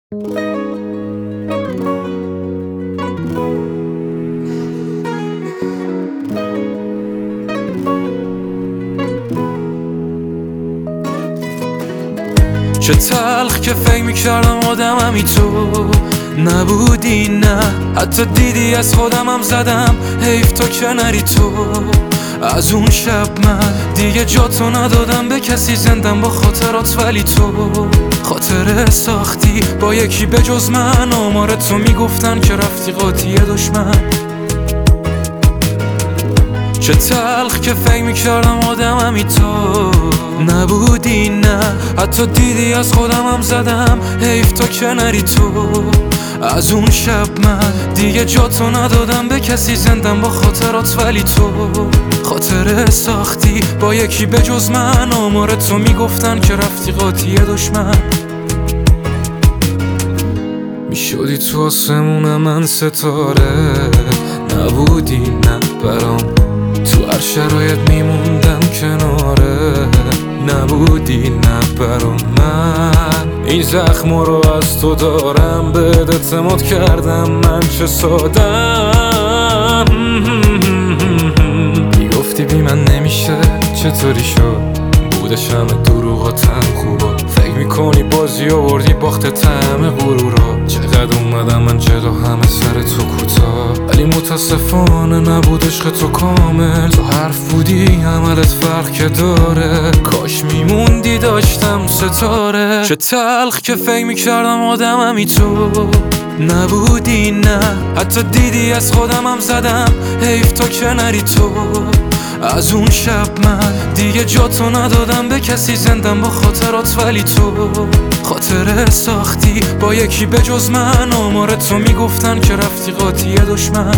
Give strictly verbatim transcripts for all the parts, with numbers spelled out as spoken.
چه تلخ که فکر میکردم آدممی تو نبودی، نه حتی دیدی از خودمم زدم حیف تو که نری تو. از اون شب من دیگه جاتو ندادم به کسی، زندم با خاطرات ولی تو خاطره ساختی با یکی به جز من. آمار تو میگفتن که رفتی قاطی دشمن. چه تلخ که فکر میکردم آدممی تو نبودی، نه حتی دیدی از خودمم زدم حیف تو که نری تو. از اون شب من دیگه جاتو ندادم به کسی، زندم با خاطرات ولی تو خاطره ساختی با یکی به جز من. آمار تو میگفتن که رفتی قاطی دشمن. میشدی تو آسمون من ستاره، نبودی نه برام، تو هر شرایط میموندم کناره، نبودی نه برام. من این زخم رو از تو دارم، بهت اعتماد کردم من چه سادم. میگفتی بی من نمیشه، چطوری شد؟ بودش همه دروغاتم خوبا، فکر میکنی بازی آوردی باخت همه غرورا. چقدر اومدم من جلو همه سر تو کوتاه، ولی متاسفانه نبود عشق تو کامل. تو حرف بودی عملت فرق که داره، کاش میموندی داشتم ستاره. چه تلخ که فکر میکردم آدممی تو نبودی، نه حتی دیدی از خودمم زدم حیف تو که نری تو. از اون شب من دیگه جاتو ندادم به کسی، زندم با خاطرات ولی تو خاطره ساختی با یکی به جز من. آمار تو میگفتن که رفتی قاطی دشمن.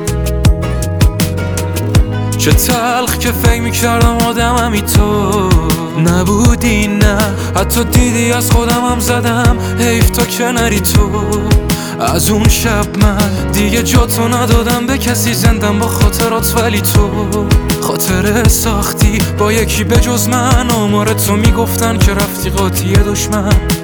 چه تلخ که فکر میکردم آدممی تو نبودی، نه حتی دیدی از خودمم زدم حیف تو که نری تو. از اون شب من دیگه جاتو ندادم به کسی، زندم با خاطرات ولی تو خاطره ساختی با یکی به جز من. آمار تو میگفتن که رفتی قاطی دشمن.